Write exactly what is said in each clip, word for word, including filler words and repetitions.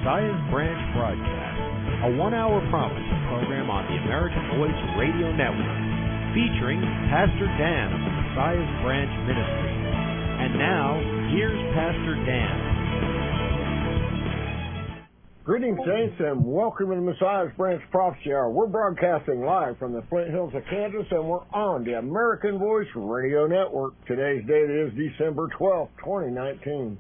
Messiah's Branch broadcast, a one-hour prophecy program on the American Voice Radio Network, featuring Pastor Dan of the Messiah's Branch Ministry. And now, here's Pastor Dan. Greetings, saints, and welcome to the Messiah's Branch Prophecy Hour. We're broadcasting live from the Flint Hills of Kansas, and we're on the American Voice Radio Network. Today's date is December twelfth, twenty nineteen.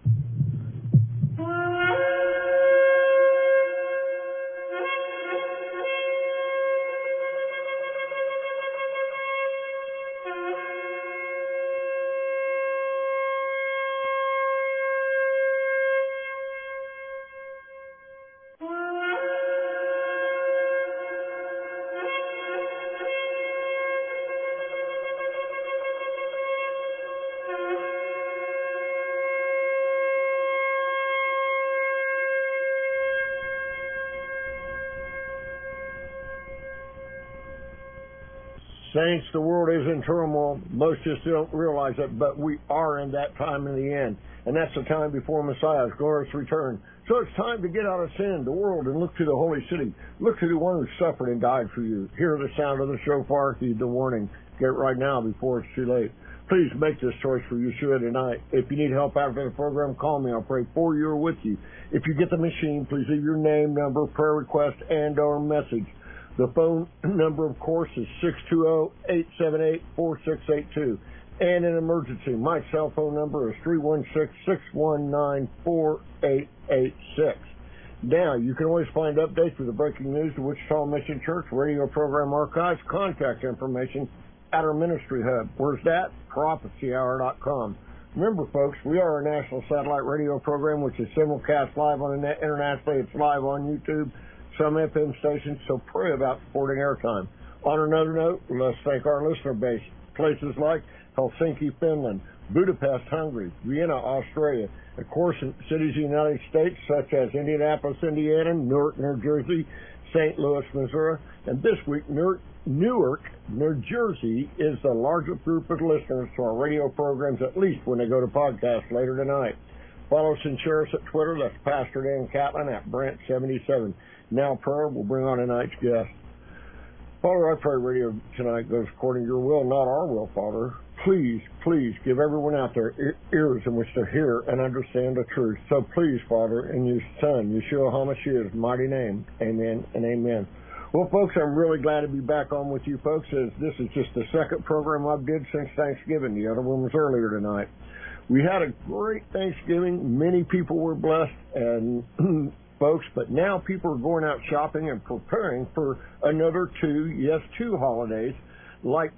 Saints, the world is in turmoil. Most just don't realize it, but we are in that time in the end. And that's the time before Messiah's glorious return. So it's time to get out of sin, the world, and look to the holy city. Look to the one who suffered and died for you. Hear the sound of the shofar, heed the warning. Get it right now before it's too late. Please make this choice for Yeshua tonight. If you need help after the program, call me. I'll pray for you or with you. If you get the machine, please leave your name, number, prayer request, and or message. The phone number, of course, is six two zero, eight seven eight, four six eight two. And in emergency, my cell phone number is three one six, six one nine, four eight eight six. Now, you can always find updates with the breaking news, the Wichita Mission Church radio program archives, contact information at our ministry hub. Where's that? prophecy hour dot com. Remember, folks, we are a national satellite radio program, which is simulcast live on the net internationally. It's live on YouTube, some F M stations, so pray about supporting airtime. On another note, let's thank our listener base. Places like Helsinki, Finland, Budapest, Hungary, Vienna, Australia, of course, in cities in the United States such as Indianapolis, Indiana, Newark, New Jersey, Saint Louis, Missouri, and this week, Newark, Newark, New Jersey is the largest group of listeners to our radio programs, at least when they go to podcast later tonight. Follow us and share us at Twitter. That's Pastor Dan Catlin at Brent seventy-seven. Now prayer will bring on tonight's guest. Father, I pray radio tonight goes according to your will, not our will, Father. Please, please give everyone out there ears in which to hear and understand the truth. So please, Father, in your Son, Yeshua HaMashiach's mighty name, amen and amen. Well, folks, I'm really glad to be back on with you folks, as this is just the second program I've did since Thanksgiving. The other one was earlier tonight. We had a great Thanksgiving. Many people were blessed, and folks, but now people are going out shopping and preparing for another two, yes, two holidays. Like,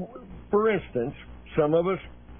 for instance, some of us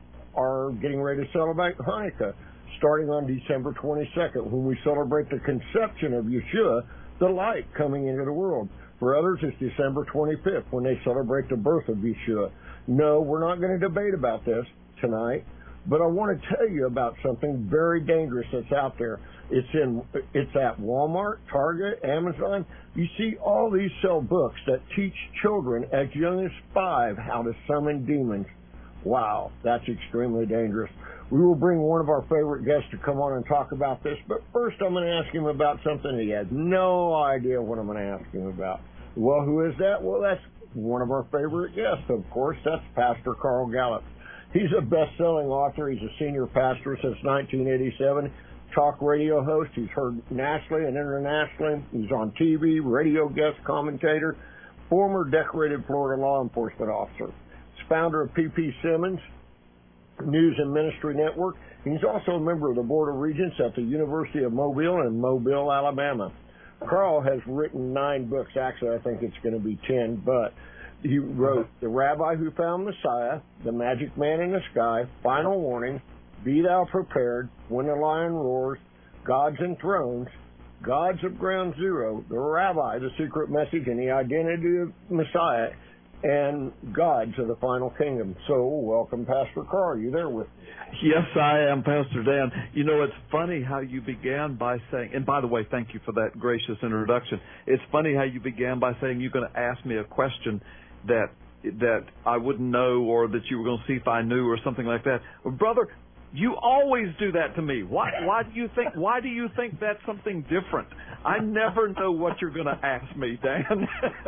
are getting ready to celebrate Hanukkah, starting on December twenty-second, when we celebrate the conception of Yeshua, the light coming into the world. For others, it's December twenty-fifth, when they celebrate the birth of Yeshua. No, we're not going to debate about this tonight, but I want to tell you about something very dangerous that's out there. It's in, it's at Walmart, Target, Amazon. You see, all these sell books that teach children as young as five how to summon demons. Wow, that's extremely dangerous. We will bring one of our favorite guests to come on and talk about this, but first I'm going to ask him about something he has no idea what I'm going to ask him about. Well, who is that? Well, that's one of our favorite guests, of course. That's Pastor Carl Gallup. He's a best-selling author. He's a senior pastor since nineteen eighty-seven. Talk radio host. He's heard nationally and internationally. He's on T V, radio guest commentator, former decorated Florida law enforcement officer. He's founder of P P Simmons News and Ministry Network. He's also a member of the Board of Regents at the University of Mobile in Mobile, Alabama. Carl has written nine books. Actually, I think it's going to be ten, but he wrote The Rabbi Who Found Messiah, The Magic Man in the Sky, Final Warning, Be Thou Prepared, When the Lion Roars, Gods and Thrones, Gods of Ground Zero, The Rabbi, The Secret Message and the Identity of Messiah, and Gods of the Final Kingdom. So, welcome, Pastor Carl. Are you there with me? Yes, I am, Pastor Dan. You know, it's funny how you began by saying, and by the way, thank you for that gracious introduction. It's funny how you began by saying you're going to ask me a question that that I wouldn't know, or that you were going to see if I knew, or something like that. Well, brother, You always do that to me. Why? Why do you think? Why do you think that's something different? I never know what you're going to ask me, Dan.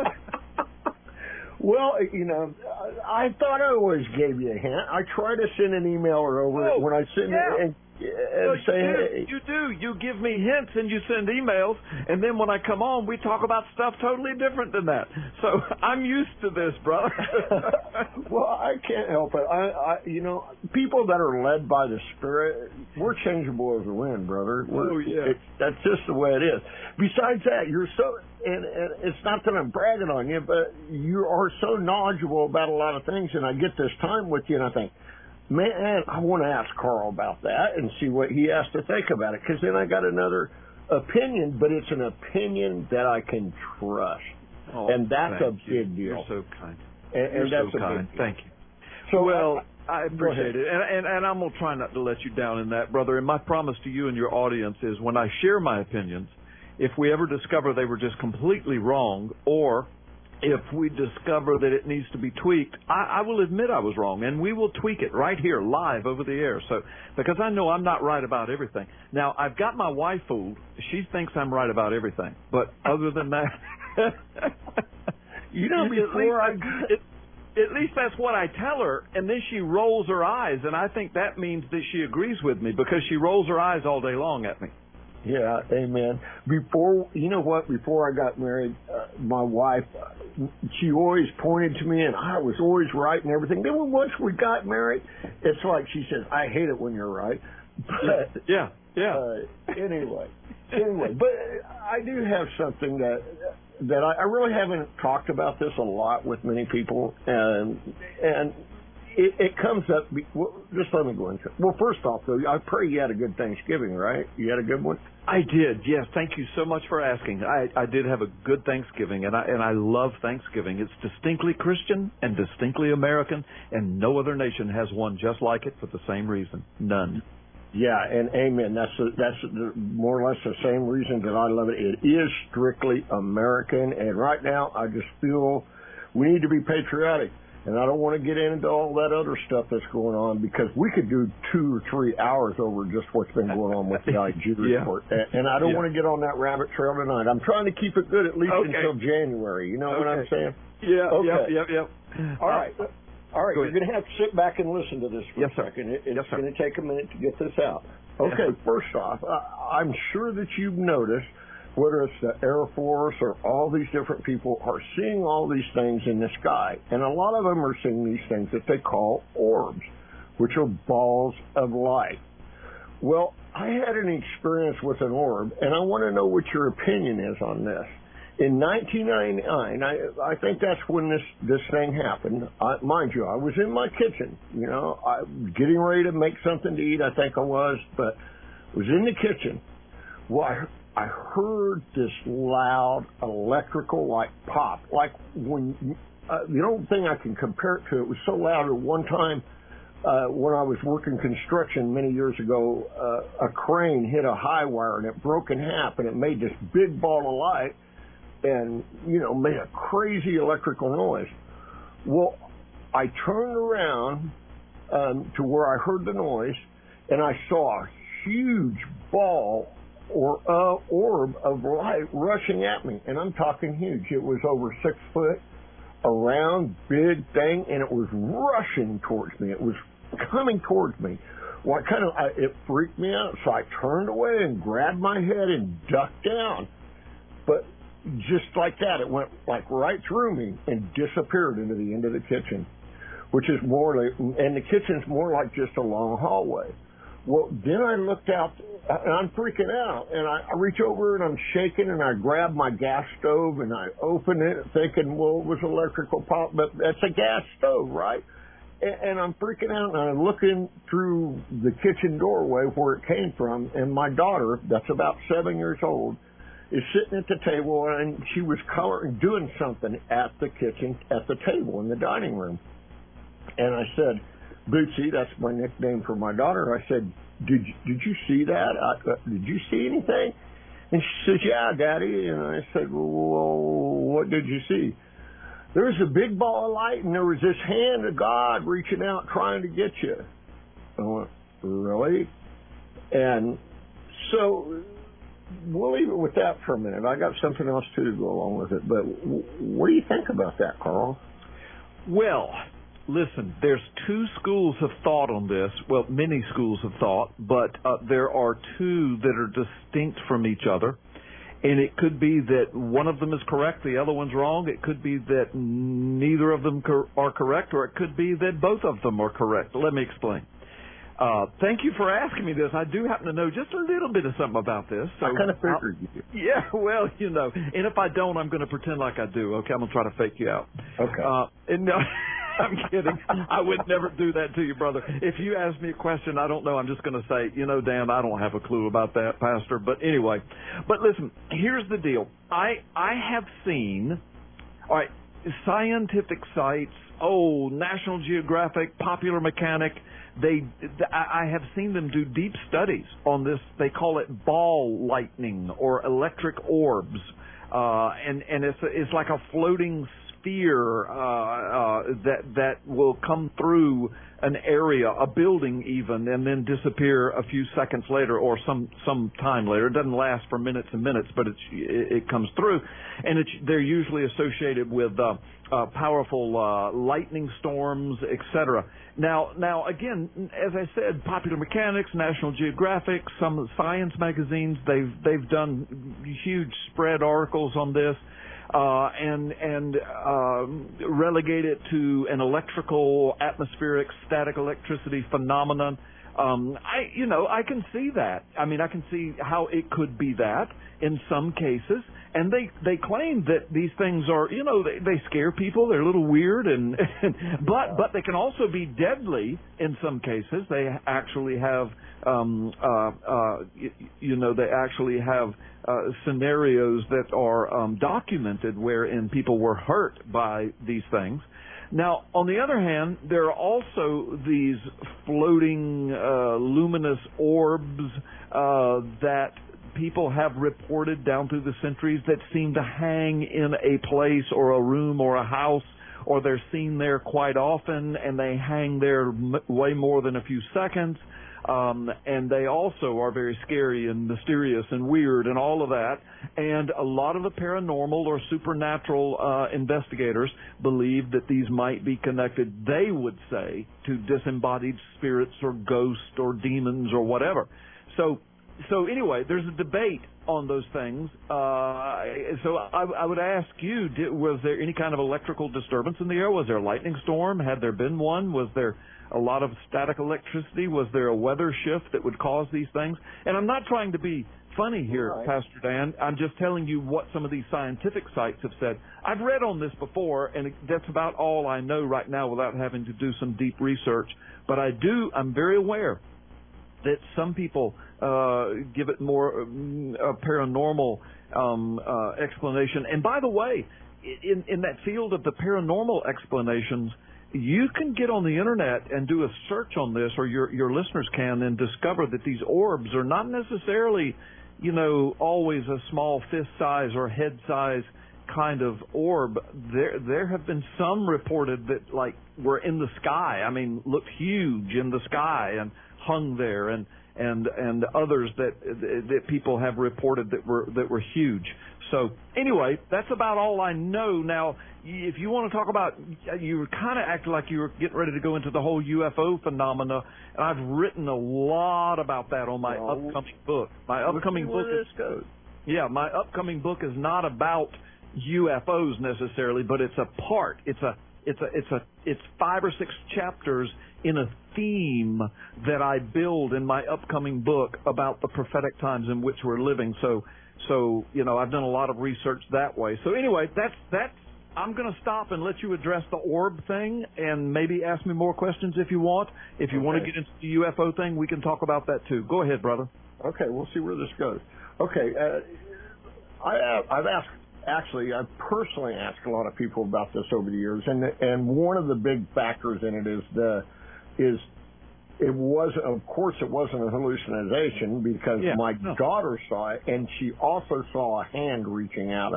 Well, you know, I thought I always gave you a hint. I try to send an email or over oh, when I send yeah. it and, and well, say, you do. hey. You do. You give me hints and you send emails, and then when I come on, we talk about stuff totally different than that. So I'm used to this, brother. Well, I can't help it. I, I, you know, people that are led by the Spirit, we're changeable as the wind, brother. We're, oh yeah. It, that's just the way it is. Besides that, you're so. And, and it's not that I'm bragging on you, but you are so knowledgeable about a lot of things, and I get this time with you, and I think, man, I want to ask Carl about that and see what he has to think about it, because then I got another opinion, but it's an opinion that I can trust, oh, and that's a you. big deal. You're so kind. And, and You're that's so a kind. big deal. Thank you. So well, I, I appreciate it, and, and and I'm gonna try not to let you down in that, brother. And my promise to you and your audience is, when I share my opinions, if we ever discover they were just completely wrong, or if we discover that it needs to be tweaked, I, I will admit I was wrong, and we will tweak it right here, live, over the air. So, because I know I'm not right about everything. Now, I've got my wife fooled. She thinks I'm right about everything. But other than that, you know, before I... It, at least that's what I tell her, and then she rolls her eyes, and I think that means that she agrees with me, because she rolls her eyes all day long at me. Yeah, amen. Before, you know what, before I got married, uh, my wife, uh, she always pointed to me, and I was always right and everything. Then when once we got married, it's like she says, I hate it when you're right. But, yeah, yeah. Uh, anyway, anyway, but I do have something that that I, I really haven't talked about this a lot with many people, and and it, it comes up. Well, just let me go into it. Well, first off, though, I pray you had a good Thanksgiving, right? You had a good one? I did, yes. Thank you so much for asking. I, I did have a good Thanksgiving, and I and I love Thanksgiving. It's distinctly Christian and distinctly American, and no other nation has one just like it for the same reason. None. Yeah, and amen. That's the, that's the, more or less the same reason that I love it. It is strictly American, and right now I just feel we need to be patriotic. And I don't want to get into all that other stuff that's going on, because we could do two or three hours over just what's been going on with the I G yeah. report. And, and I don't yeah. want to get on that rabbit trail tonight. I'm trying to keep it good at least okay. until January. You know okay. what I'm saying? Yeah, okay. yep, yep, yep. All right. All right, you're going to have to sit back and listen to this for yes, a second. It, it's yes, going to take a minute to get this out. Okay, yes. First off, I, I'm sure that you've noticed, whether it's the Air Force or all these different people are seeing all these things in the sky. And a lot of them are seeing these things that they call orbs, which are balls of light. Well, I had an experience with an orb, and I want to know what your opinion is on this. In nineteen ninety-nine, I, I think that's when this, this thing happened. I, mind you, I was in my kitchen, you know, I was getting ready to make something to eat, I think I was, but I was in the kitchen. Well, I, I heard this loud electrical, like, pop. Like when, uh, the only thing I can compare it to, it was so loud at one time, uh, when I was working construction many years ago, uh, a crane hit a high wire and it broke in half, and it made this big ball of light, and, you know, made a crazy electrical noise. Well, I turned around um, to where I heard the noise, and I saw a huge ball or uh, orb of light rushing at me. And I'm talking huge. It was over six foot, a round, big thing, and it was rushing towards me. It was coming towards me. Well, I kind of, I, it freaked me out, so I turned away and grabbed my head and ducked down. But just like that, it went like right through me and disappeared into the end of the kitchen, which is more like, and the kitchen's more like just a long hallway. Well, then I looked out, and I'm freaking out, and I, I reach over and I'm shaking, and I grab my gas stove and I open it, thinking, well, it was electrical pop, but that's a gas stove, right? And, and I'm freaking out, and I'm looking through the kitchen doorway where it came from, and my daughter, that's about seven years old, is sitting at the table, and she was coloring, doing something at the kitchen, at the table in the dining room. And I said, Bootsy, that's my nickname for my daughter. I said, did you, did you see that? I, uh, did you see anything? And she says, yeah, Daddy. And I said, well, what did you see? There was a big ball of light, and there was this hand of God reaching out trying to get you. I went, really? And so we'll leave it with that for a minute. I got something else, too, to go along with it. But what do you think about that, Carl? Well, listen, there's two schools of thought on this. Well, many schools of thought, but uh, there are two that are distinct from each other. And it could be that one of them is correct, the other one's wrong. It could be that neither of them cor- are correct, or it could be that both of them are correct. Let me explain. Uh, thank you for asking me this. I do happen to know just a little bit of something about this. So I kind of figured you did. Yeah, well, you know. And if I don't, I'm going to pretend like I do. Okay, I'm going to try to fake you out. Okay. Uh, and no, I'm kidding. I would never do that to you, brother. If you ask me a question I don't know, I'm just going to say, you know, Dan, I don't have a clue about that, Pastor. But anyway, but listen, here's the deal. I I have seen, all right, scientific sites, oh, National Geographic, Popular Mechanic, they, I have seen them do deep studies on this. They call it ball lightning or electric orbs, uh, and and it's it's like a floating sphere uh, uh, that that will come through an area, a building even, and then disappear a few seconds later or some some time later. It doesn't last for minutes and minutes, but it's, it, it comes through, and it's, they're usually associated with uh, uh, powerful uh, lightning storms, et cetera. Now, now again, as I said, Popular Mechanics, National Geographic, some science magazines, they've they've done huge spread articles on this. Uh, and and uh, relegate it to an electrical, atmospheric, static electricity phenomenon. Um, I, you know, I can see that. I mean, I can see how it could be that in some cases. And they, they claim that these things are, you know, they, they scare people. They're a little weird, and, and but but they can also be deadly in some cases. They actually have, um, uh, uh, you, you know, they actually have uh, scenarios that are um, documented wherein people were hurt by these things. Now, on the other hand, there are also these floating uh, luminous orbs uh, that people have reported down through the centuries that seem to hang in a place or a room or a house, or they're seen there quite often, and they hang there m- way more than a few seconds. Um, and they also are very scary and mysterious and weird and all of that. And a lot of the paranormal or supernatural uh, investigators believe that these might be connected, they would say, to disembodied spirits or ghosts or demons or whatever. So, so anyway, there's a debate on those things. Uh, so I, I would ask you, did, was there any kind of electrical disturbance in the air? Was there a lightning storm? Had there been one? Was there a lot of static electricity? Was there a weather shift that would cause these things? And I'm not trying to be funny here, right, Pastor Dan. I'm just telling you what some of these scientific sites have said. I've read on this before, and that's about all I know right now without having to do some deep research. But I do, I'm very aware that some people uh, give it more um, a paranormal um, uh, explanation. And by the way, in, in that field of the paranormal explanations, you can get on the internet and do a search on this, or your your listeners can, and discover that these orbs are not necessarily, you know, always a small fist size or head size kind of orb. There there have been some reported that like were in the sky. I mean, looked huge in the sky and hung there, and and and others that that people have reported that were that were huge. So anyway, that's about all I know. Now, if you want to talk about, you were kind of acting like you were getting ready to go into the whole U F O phenomena, and I've written a lot about that on my well, upcoming book. My upcoming book is goes. yeah, my upcoming book is not about U F Os necessarily, but it's a part. It's a it's a it's a it's five or six chapters in a theme that I build in my upcoming book about the prophetic times in which we're living. So. So, you know, I've done a lot of research that way. So anyway, that's, that's, I'm going to stop and let you address the orb thing and maybe ask me more questions if you want. If you okay. want to get into the U F O thing, we can talk about that too. Go ahead, brother. Okay, we'll see where this goes. Okay, uh, I, I've asked, actually, I've personally asked a lot of people about this over the years, and and one of the big factors in it is the, is It was, of course, it wasn't a hallucination because yeah, my no. daughter saw it, and she also saw a hand reaching out of it.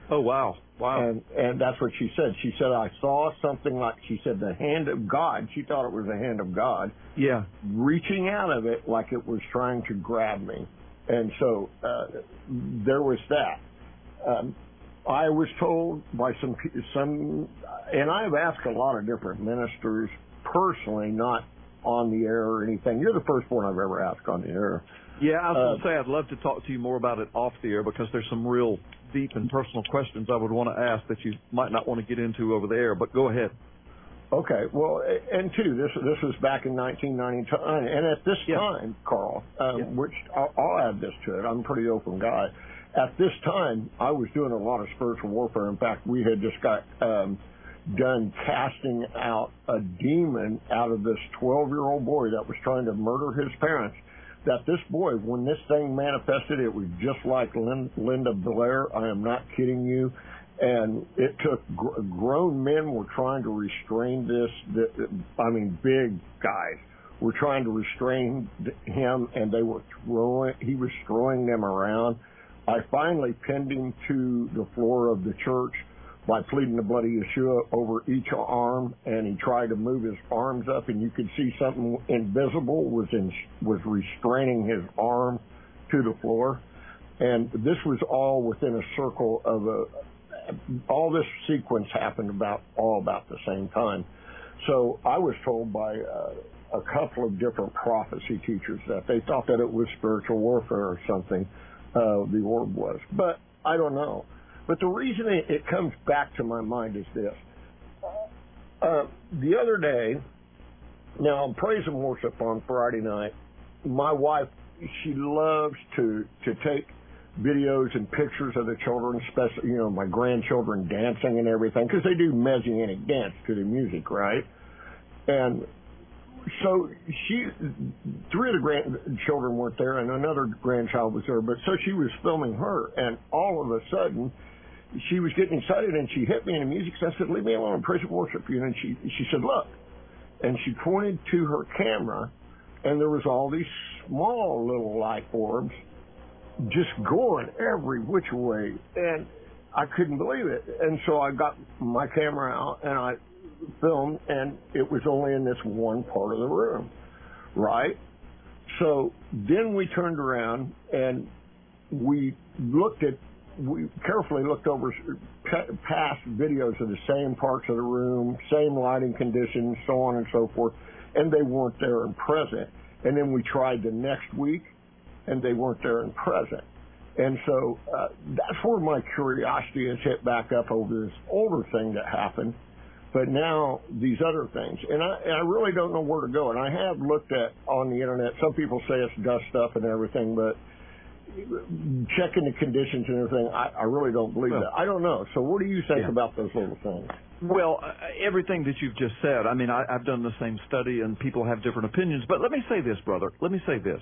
Oh, wow. Wow. And and that's what she said. She said, I saw something like, she said, the hand of God. She thought it was the hand of God. Yeah. Reaching out of it like it was trying to grab me. And so uh, there was that. Um, I was told by some, some, and I've asked a lot of different ministers personally, not on the air or anything. You're the first one I've ever asked on the air. Yeah, I was uh, going to say I'd love to talk to you more about it off the air because there's some real deep and personal questions I would want to ask that you might not want to get into over the air, but go ahead. Okay, well, and two, this this was back in nineteen ninety-nine, and at this yeah. time, Carl, um, yeah. which I'll, I'll add this to it, I'm a pretty open guy. At this time, I was doing a lot of spiritual warfare. In fact, we had just got um, done casting out a demon out of this twelve-year-old boy that was trying to murder his parents. That this boy, when this thing manifested, it was just like Lin- Linda Blair. I am not kidding you. And it took gr- grown men were trying to restrain this. The, I mean, big guys were trying to restrain him, and they were throwing. He was throwing them around. I finally pinned him to the floor of the church by pleading the blood of Yeshua over each arm, and he tried to move his arms up, and you could see something invisible was in, was restraining his arm to the floor. And this was all within a circle of a. All this sequence happened about all about the same time. So I was told by uh, a couple of different prophecy teachers that they thought that it was spiritual warfare or something, uh, the orb was. But I don't know. But the reason it, it comes back to my mind is this. Uh, the other day, now on Praise and Worship on Friday night, my wife, she loves to, to take videos and pictures of the children, especially, you know, my grandchildren dancing and everything, because they do Messianic dance to the music, right? And so she, three of the grandchildren weren't there, and another grandchild was there, but so she was filming her, and all of a sudden, she was getting excited, and she hit me in the music, so I said, leave me alone, praise and worship you, and she, she said, look, and she pointed to her camera, and there was all these small little light orbs just going every which way, and I couldn't believe it. And so I got my camera out and I filmed, and it was only in this one part of the room, right? So then we turned around and we looked at, we carefully looked over past videos of the same parts of the room, same lighting conditions, so on and so forth, and they weren't there and present. And then we tried the next week, and they weren't there and present. And so uh, that's where my curiosity has hit back up over this older thing that happened, but now these other things. And I, and I really don't know where to go. And I have looked at on the Internet, some people say it's dust up and everything, but checking the conditions and everything, I, I really don't believe well, that. I don't know. So what do you think yeah. about those little things? Well, uh, everything that you've just said, I mean, I, I've done the same study, and people have different opinions. But let me say this, brother. Let me say this.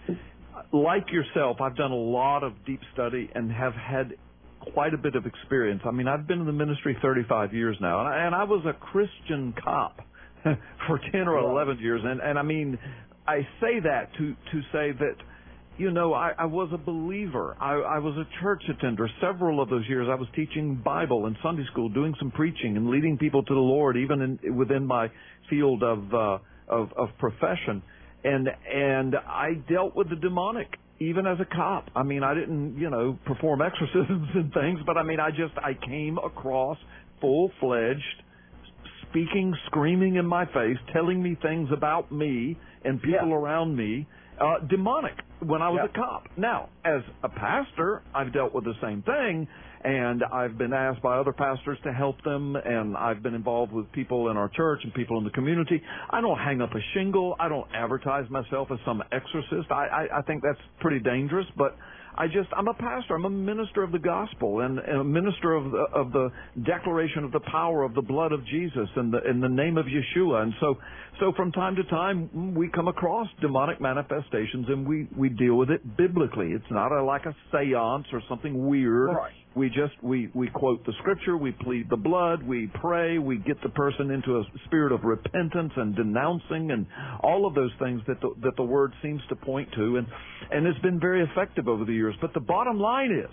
Like yourself, I've done a lot of deep study and have had quite a bit of experience. I mean, I've been in the ministry thirty-five years now, and I, and I was a Christian cop for ten or eleven years. And, and I mean, I say that to, to say that, you know, I, I was a believer. I, I was a church attender. Several of those years I was teaching Bible and Sunday school, doing some preaching and leading people to the Lord, even in, within my field of, uh, of, of profession. And and I dealt with the demonic, even as a cop. I mean, I didn't, you know, perform exorcisms and things, but I mean, I just, I came across full-fledged, speaking, screaming in my face, telling me things about me and people yeah. around me, uh, demonic, when I was yeah. a cop. Now, as a pastor, I've dealt with the same thing, and I've been asked by other pastors to help them, and I've been involved with people in our church and people in the community. I don't hang up a shingle. I don't advertise myself as some exorcist. I, I, I think that's pretty dangerous, but I just, I'm a pastor. I'm a minister of the gospel and, and a minister of the, of the declaration of the power of the blood of Jesus and the, in the name of Yeshua. And so, so from time to time, we come across demonic manifestations, and we, we deal with it biblically. It's not a, like a seance or something weird. Right. We just, we, we quote the scripture, we plead the blood, we pray, we get the person into a spirit of repentance and denouncing and all of those things that the, that the word seems to point to. And, and it's been very effective over the years. But the bottom line is,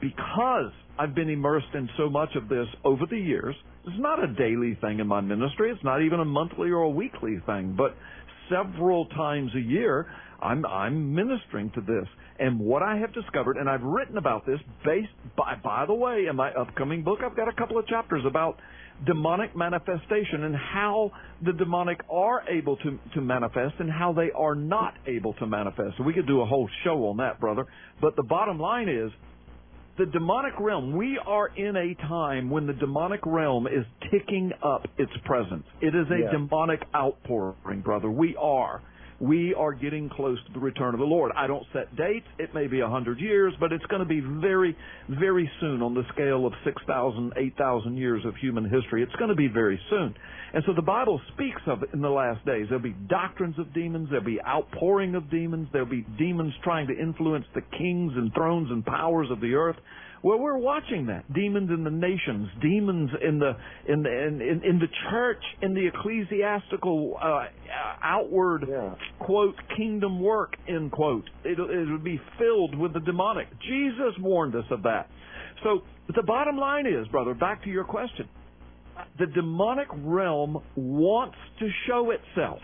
because I've been immersed in so much of this over the years, it's not a daily thing in my ministry. It's not even a monthly or a weekly thing, but several times a year, I'm, I'm ministering to this. And what I have discovered, and I've written about this based, by, by the way, in my upcoming book, I've got a couple of chapters about demonic manifestation and how the demonic are able to, to manifest and how they are not able to manifest. So we could do a whole show on that, brother. But the bottom line is, the demonic realm, we are in a time when the demonic realm is ticking up its presence. It is a yeah. demonic outpouring, brother. We are. We are getting close to the return of the Lord. I don't set dates. It may be a hundred years, but it's going to be very, very soon on the scale of six thousand, eight thousand years of human history. It's going to be very soon. And so the Bible speaks of it in the last days. There'll be doctrines of demons. There'll be outpouring of demons. There'll be demons trying to influence the kings and thrones and powers of the earth. Well, we're watching that. Demons in the nations, demons in the in the in, in, in the church, in the ecclesiastical uh, outward yeah. quote kingdom work end quote. It, it would be filled with the demonic. Jesus warned us of that. So the bottom line is, brother, back to your question. The demonic realm wants to show itself.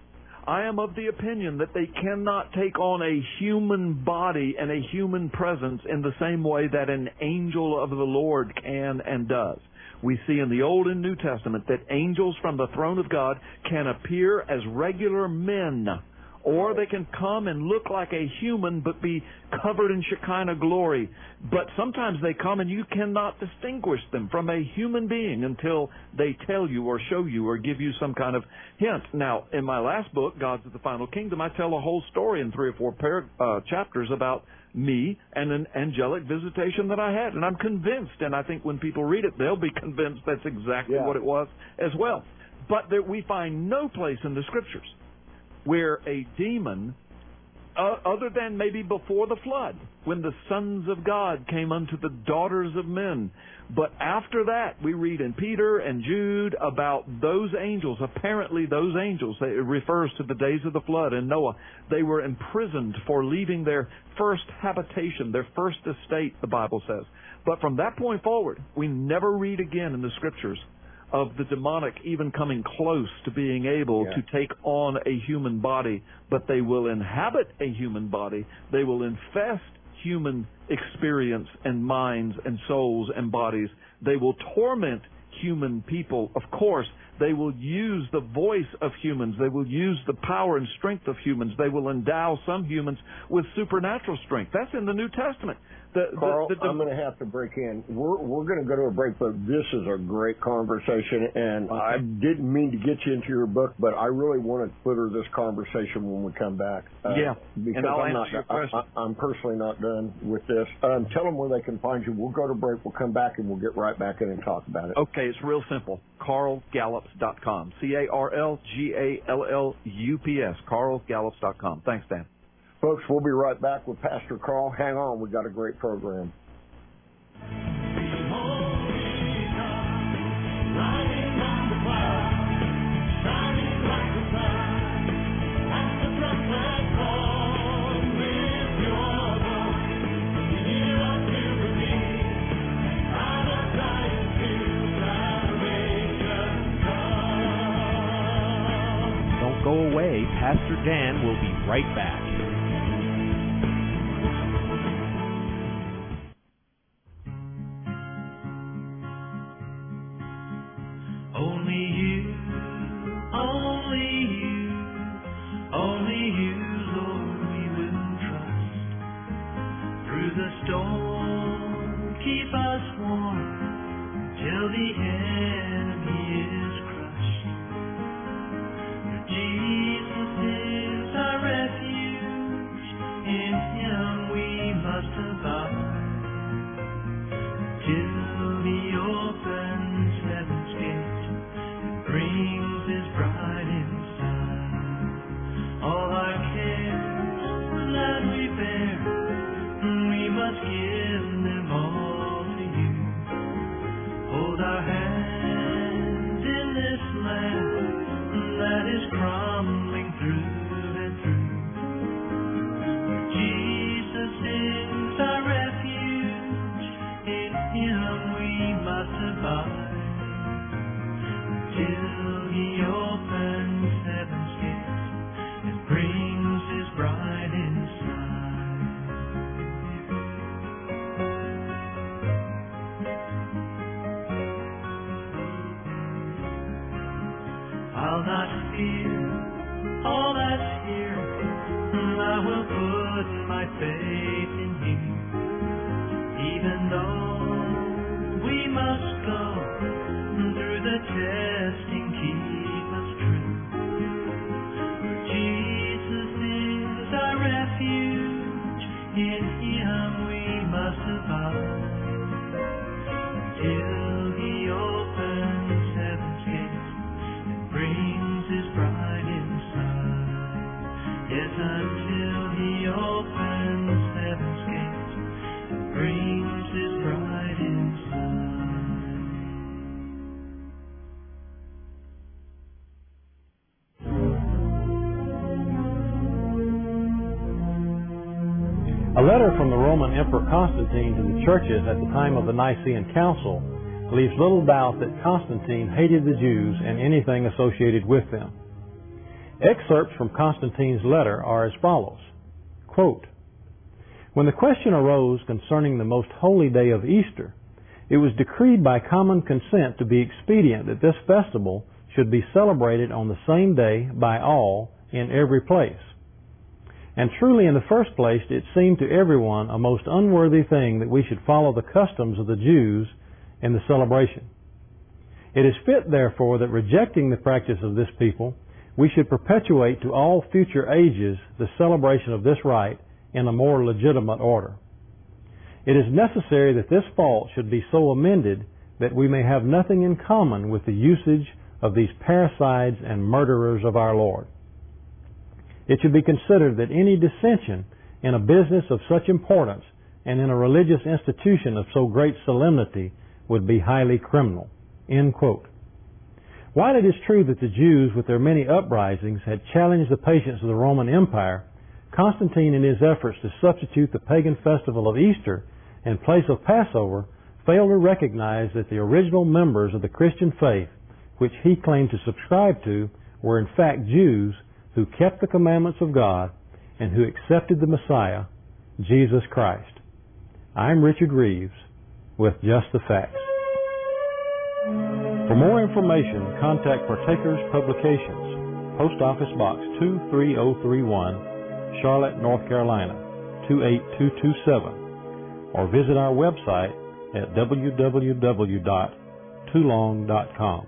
I am of the opinion that they cannot take on a human body and a human presence in the same way that an angel of the Lord can and does. We see in the Old and New Testament that angels from the throne of God can appear as regular men, or they can come and look like a human but be covered in Shekinah glory. But sometimes they come and you cannot distinguish them from a human being until they tell you or show you or give you some kind of hint. Now, in my last book, Gods of the Final Kingdom, I tell a whole story in three or four par- uh, chapters about me and an angelic visitation that I had. And I'm convinced, and I think when people read it, they'll be convinced that's exactly yeah. what it was as well. But that we find no place in the Scriptures where a demon, uh, other than maybe before the flood, when the sons of God came unto the daughters of men. But after that, we read in Peter and Jude about those angels, apparently those angels, it refers to the days of the flood and Noah. They were imprisoned for leaving their first habitation, their first estate, the Bible says. But from that point forward, we never read again in the Scriptures of the demonic even coming close to being able yeah. to take on a human body, but they will inhabit a human body. They will infest human experience and minds and souls and bodies. They will torment human people. Of course, they will use the voice of humans. They will use the power and strength of humans. They will endow some humans with supernatural strength. That's in the New Testament. The, Carl, the, the, the, I'm going to have to break in. We're we're going to go to a break, but this is a great conversation, and okay. I didn't mean to get you into your book, but I really want to footer this conversation when we come back. Uh, yeah, because and I'll I'm answer not. your question. I, I, I'm personally not done with this. Um, tell them where they can find you. We'll go to break. We'll come back, and we'll get right back in and talk about it. Okay, it's real simple. Carl Gallups dot com. C A R L G A L L U P S. Carl Gallups dot com. Thanks, Dan. Folks, we'll be right back with Pastor Carl. Hang on. We've got a great program. Don't go away. Pastor Dan will be right back. Only you, only you, only you, Lord, we will trust. Through the storm, keep us warm till the enemy is crushed. For Jesus is our refuge, in Him we must abide till He opens heaven's gate. Brings His bride inside. All our cares that we bear, we must give them all to you. Hold our hand in this land that is crumbling through and through. Jesus is our refuge, even though we must go through the testing, keep us true. For Jesus is our refuge, in Him we must abide, till He opens heaven's gates and brings His bride inside. Yes, until He opens heaven's gates and brings His bride inside. A letter from the Roman Emperor Constantine to the churches at the time of the Nicene Council leaves little doubt that Constantine hated the Jews and anything associated with them. Excerpts from Constantine's letter are as follows. Quote, "When the question arose concerning the most holy day of Easter, it was decreed by common consent to be expedient that this festival should be celebrated on the same day by all in every place. And truly in the first place it seemed to everyone a most unworthy thing that we should follow the customs of the Jews in the celebration. It is fit therefore that rejecting the practice of this people, we should perpetuate to all future ages the celebration of this rite in a more legitimate order. It is necessary that this fault should be so amended that we may have nothing in common with the usage of these parricides and murderers of our Lord. It should be considered that any dissension in a business of such importance and in a religious institution of so great solemnity would be highly criminal." End quote. While it is true that the Jews, with their many uprisings, had challenged the patience of the Roman Empire, Constantine, in his efforts to substitute the pagan festival of Easter in place of Passover, failed to recognize that the original members of the Christian faith, which he claimed to subscribe to, were in fact Jews who kept the commandments of God and who accepted the Messiah, Jesus Christ. I'm Richard Reeves with Just the Facts. For more information, contact Partakers Publications, Post Office Box two three zero three one, Charlotte, North Carolina, two eight two two seven, or visit our website at w w w dot toulon dot com.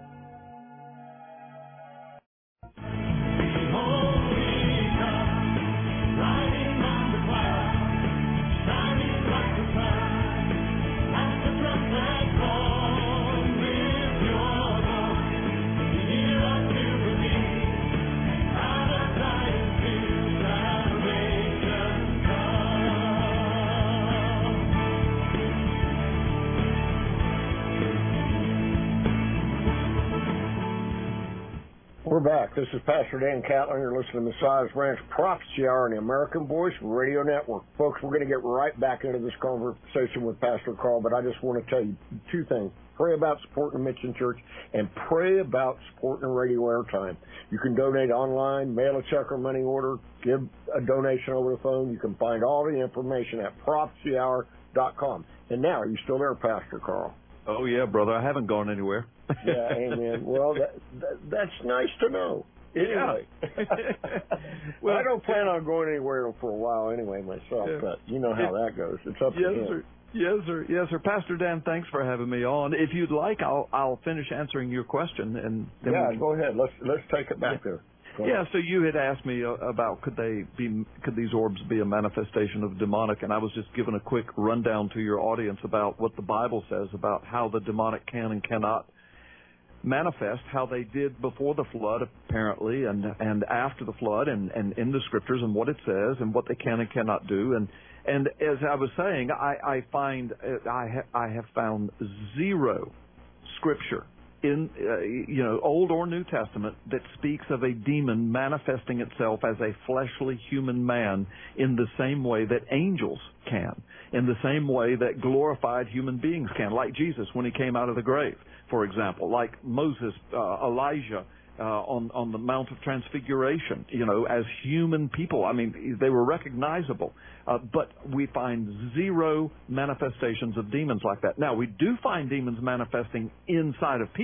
We're back. This is Pastor Dan Catlin. You're listening to Messiah's Branch Prophecy Hour on the American Voice Radio Network. Folks, we're going to get right back into this conversation with Pastor Carl, but I just want to tell you two things. Pray about supporting the Mission Church, and pray about supporting radio airtime. You can donate online, mail a check or money order, give a donation over the phone. You can find all the information at prophecy hour dot com. And now, are you still there, Pastor Carl? Oh, yeah, brother. I haven't gone anywhere. Yeah, amen. Well, that, that, that's nice to know. Anyway. Yeah. Well, I don't plan on going anywhere for a while anyway myself, yeah. but you know how that goes. It's up to yes, him. Sir. Yes, sir. Yes, sir. Pastor Dan, thanks for having me on. If you'd like, I'll I'll finish answering your question, and then yeah, we can... go ahead. Let's let's take it back yeah. there. Yeah, so you had asked me about could they be, could these orbs be a manifestation of demonic, and I was just giving a quick rundown to your audience about what the Bible says about how the demonic can and cannot manifest, how they did before the flood apparently, and and after the flood, and, and in the scriptures, and what it says, and what they can and cannot do, and and as I was saying, I, I find I ha, I have found zero scripture in, uh, you know, Old or New Testament that speaks of a demon manifesting itself as a fleshly human man in the same way that angels can, in the same way that glorified human beings can, like Jesus when he came out of the grave, for example, like Moses, uh, Elijah, uh, on, on the Mount of Transfiguration, you know, as human people. I mean, they were recognizable, uh, but we find zero manifestations of demons like that. Now, we do find demons manifesting inside of people,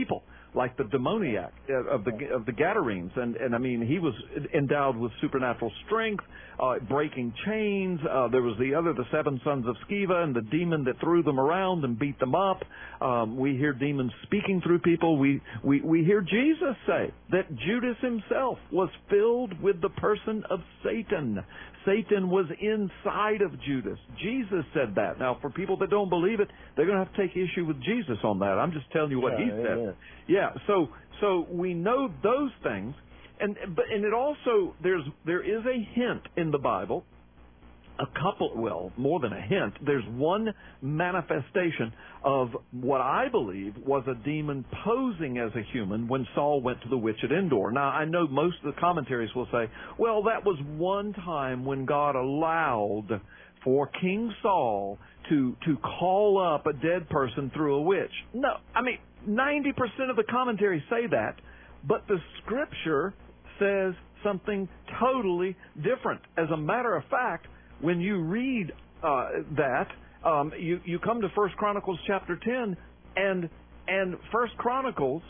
like the demoniac of the of the Gadarenes, and and I mean he was endowed with supernatural strength, uh, breaking chains. Uh, there was the other, the seven sons of Sceva, and the demon that threw them around and beat them up. Um, we hear demons speaking through people. We we we hear Jesus say that Judas himself was filled with the person of Satan. Satan was inside of Judas. Jesus said that. Now, for people that don't believe it, they're going to have to take issue with Jesus on that. I'm just telling you what yeah, he said. yeah. Yeah. So, so we know those things, and but and it also there's there is a hint in the Bible. A couple, well, more than a hint. There's one manifestation of what I believe was a demon posing as a human when Saul went to the witch at Endor. Now, I know most of the commentaries will say, well, that was one time when God allowed for King Saul to to call up a dead person through a witch. No, I mean, ninety percent of the commentaries say that, but the Scripture says something totally different. As a matter of fact, when you read uh, that, um, you you come to First Chronicles chapter ten, and and First Chronicles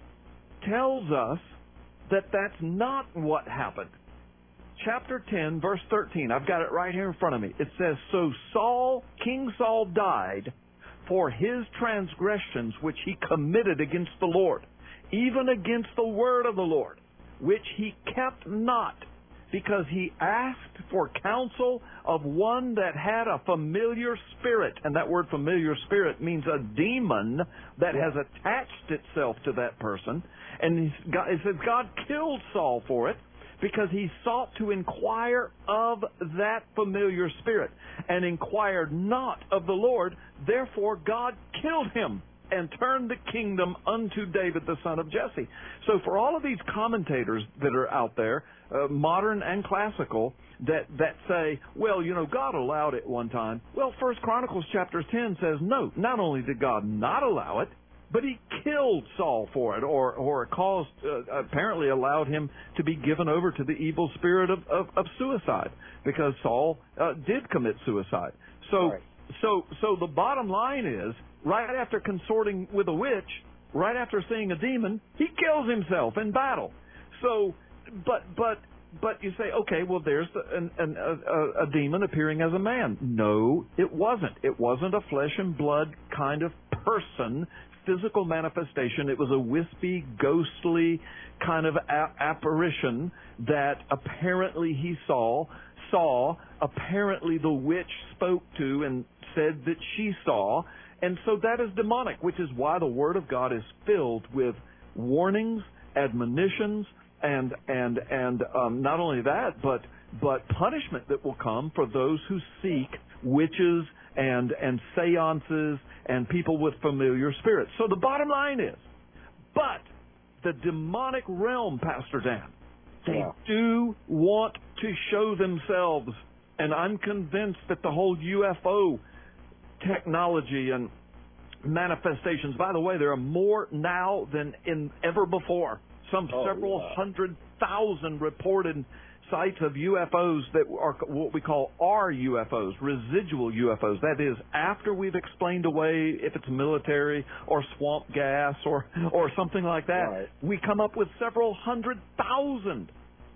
tells us that that's not what happened. Chapter ten, verse thirteen. I've got it right here in front of me. It says, "So Saul, King Saul, died for his transgressions which he committed against the Lord, even against the word of the Lord, which he kept not, because he asked for counsel of one that had a familiar spirit." And that word familiar spirit means a demon that has attached itself to that person. And it says God killed Saul for it because he sought to inquire of that familiar spirit and inquired not of the Lord. Therefore God killed him and turned the kingdom unto David, the son of Jesse. So for all of these commentators that are out there, uh, modern and classical, that, that say, well, you know, God allowed it one time. Well, First Chronicles chapter ten says, no, not only did God not allow it, but he killed Saul for it, or, or caused, uh, apparently allowed him to be given over to the evil spirit of, of, of suicide, because Saul uh, did commit suicide. So, right. so, so the bottom line is, right after consorting with a witch, right after seeing a demon, he kills himself in battle. So, but, but, but you say, okay, well, there's the, an, an, a, a demon appearing as a man. No, it wasn't. It wasn't a flesh and blood kind of person, physical manifestation. It was a wispy, ghostly kind of a- apparition that apparently he saw, saw, apparently the witch spoke to and said that she saw. And so that is demonic, which is why the Word of God is filled with warnings, admonitions, and and and um, not only that, but but punishment that will come for those who seek witches and and seances and people with familiar spirits. So the bottom line is, but the demonic realm, Pastor Dan, they yeah. do want to show themselves, and I'm convinced that the whole U F O technology and manifestations, by the way, there are more now than in ever before. Some oh, several yeah. hundred thousand reported sites of U F Os that are what we call R U F Os, residual U F Os. That is, after we've explained away if it's military or swamp gas or or something like that, right. we come up with several hundred thousand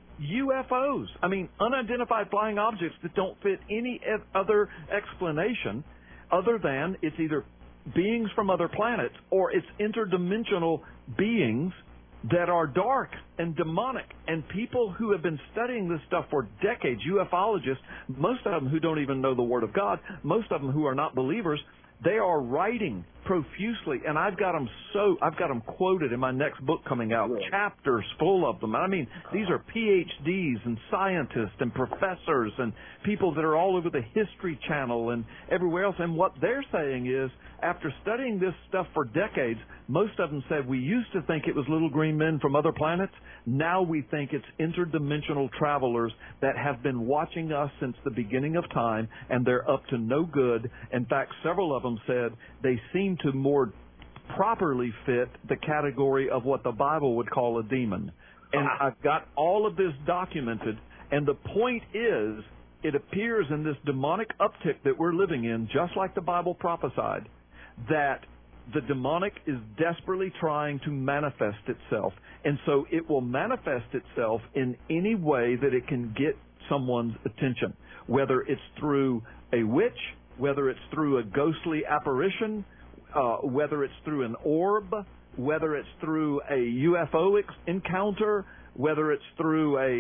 U F Os. I mean, unidentified flying objects that don't fit any other explanation other than it's either beings from other planets or it's interdimensional beings that are dark and demonic. And people who have been studying this stuff for decades, ufologists, most of them who don't even know the Word of God, most of them who are not believers, they are writing profusely, and I've got them so I've got them quoted in my next book coming out, Really? chapters full of them. I mean, these are P H Ds and scientists and professors and people that are all over the History Channel and everywhere else. And what they're saying is, after studying this stuff for decades, most of them said we used to think it was little green men from other planets. Now we think it's interdimensional travelers that have been watching us since the beginning of time, and they're up to no good. In fact, several of them said they seem to more properly fit the category of what the Bible would call a demon. And I've got all of this documented, and the point is, it appears in this demonic uptick that we're living in, just like the Bible prophesied, that the demonic is desperately trying to manifest itself. And so it will manifest itself in any way that it can get someone's attention, whether it's through a witch, whether it's through a ghostly apparition, uh, whether it's through an orb, whether it's through a U F O ex- encounter, whether it's through a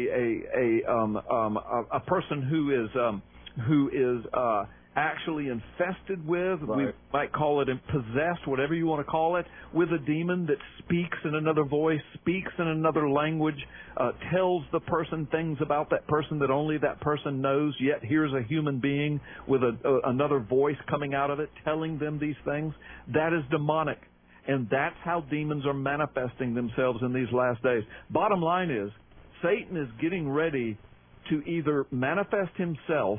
a a, um, um, a, a person who is um, who is uh, actually infested with, right. we might call it possessed, whatever you want to call it, with a demon that speaks in another voice, speaks in another language, uh, tells the person things about that person that only that person knows, yet here's a human being with a, a, another voice coming out of it telling them these things. That is demonic. And that's how demons are manifesting themselves in these last days. Bottom line is, Satan is getting ready to either manifest himself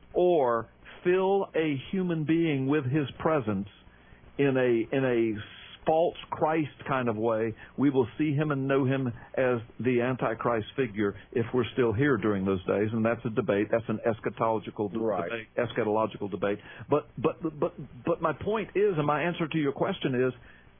or fill a human being with his presence in a in a false Christ kind of way. We will see him and know him as the Antichrist figure if we're still here during those days, and that's a debate. That's an eschatological right. debate. Eschatological debate. But but but but my point is, and my answer to your question is,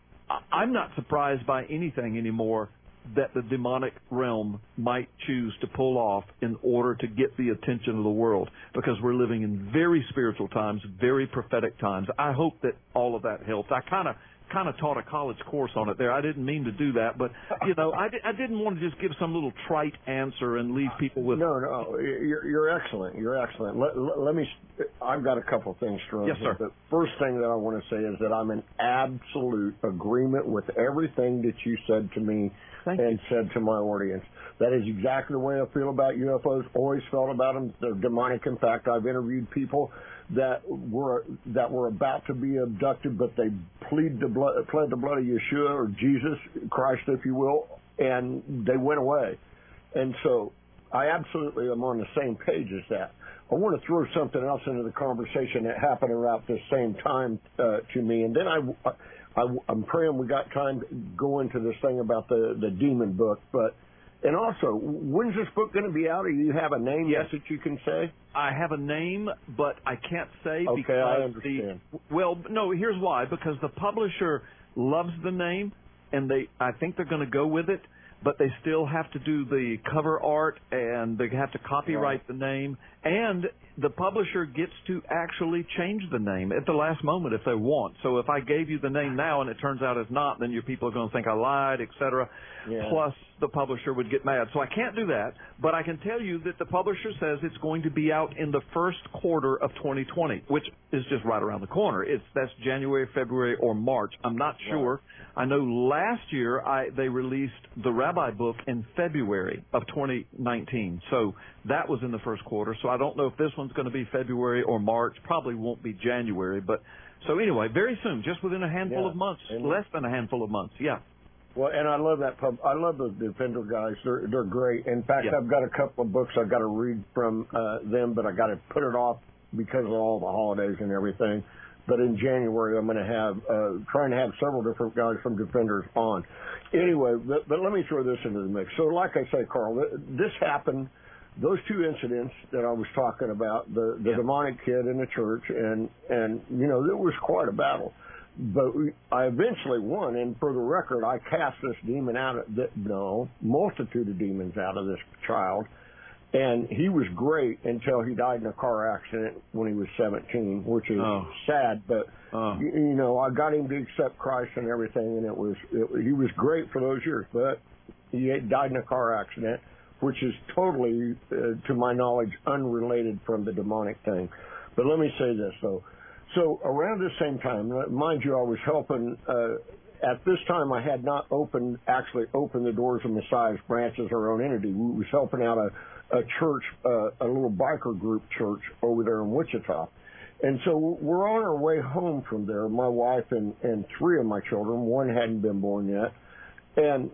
I'm not surprised by anything anymore that the demonic realm might choose to pull off in order to get the attention of the world, because we're living in very spiritual times, very prophetic times. I hope that all of that helps. I kind of kind of taught a college course on it there. I didn't mean to do that, but, you know, I, di- I didn't want to just give some little trite answer and leave people with... No, no, you're, you're excellent. You're excellent. Let, let, let me... I've got a couple of things to run. Yes, sir. The first thing that I want to say is that I'm in absolute agreement with everything that you said to me Thank and you. said to my audience. That is exactly the way I feel about U F Os. Always felt about them. They're demonic. In fact, I've interviewed people that were that were about to be abducted, but they plead the blood, pled the blood of Yeshua or Jesus Christ, if you will, and they went away. And so I absolutely am on the same page as that. I want to throw something else into the conversation that happened around the same time uh, to me, and then I, I, I'm praying we got time to go into this thing about the, the demon book, but. And also, when's this book going to be out? Do you have a name yes. yet that you can say? I have a name, but I can't say okay, because I understand. the well, no. Here's why: because the publisher loves the name, and they I think they're going to go with it, but they still have to do the cover art, and they have to copyright right. the name, and the publisher gets to actually change the name at the last moment if they want. So if I gave you the name now and it turns out it's not, then your people are going to think I lied, et cetera. Yeah. Plus, the publisher would get mad. So I can't do that, but I can tell you that the publisher says it's going to be out in the first quarter of twenty twenty, which is just right around the corner. It's that's January, February, or March. I'm not sure. Right. I know last year I they released the Rabbi book in February of twenty nineteen, so that was in the first quarter. So I don't know if this one's going to be February or March. Probably won't be January, but so anyway, very soon, just within a handful yeah. of months, and less than a handful of months. Yeah. Well, and I love that pub. I love the Defender guys. They're they're great. In fact, yeah. I've got a couple of books I've got to read from uh, them, but I got to put it off because of all the holidays and everything. But in January, I'm going to have uh, trying to have several different guys from Defenders on. Anyway, but, but let me throw this into the mix. So, like I say, Carl, this happened. Those two incidents that I was talking about, the the yeah. demonic kid in the church, and and you know, it was quite a battle. But we, I eventually won, and for the record, I cast this demon out of the, no, multitude of demons out of this child, and he was great until he died in a car accident when he was seventeen, which is oh. sad, but, oh. you, you know, I got him to accept Christ and everything, and it was, it, he was great for those years, but he died in a car accident, which is totally, uh, to my knowledge, unrelated from the demonic thing. But let me say this, though. So around the same time, mind you, I was helping, uh, at this time I had not opened, actually opened the doors of Messiah's Branch as our own entity. We was helping out a, a church, uh, a little biker group church over there in Wichita. And so we're on our way home from there, my wife and, and three of my children. One hadn't been born yet. And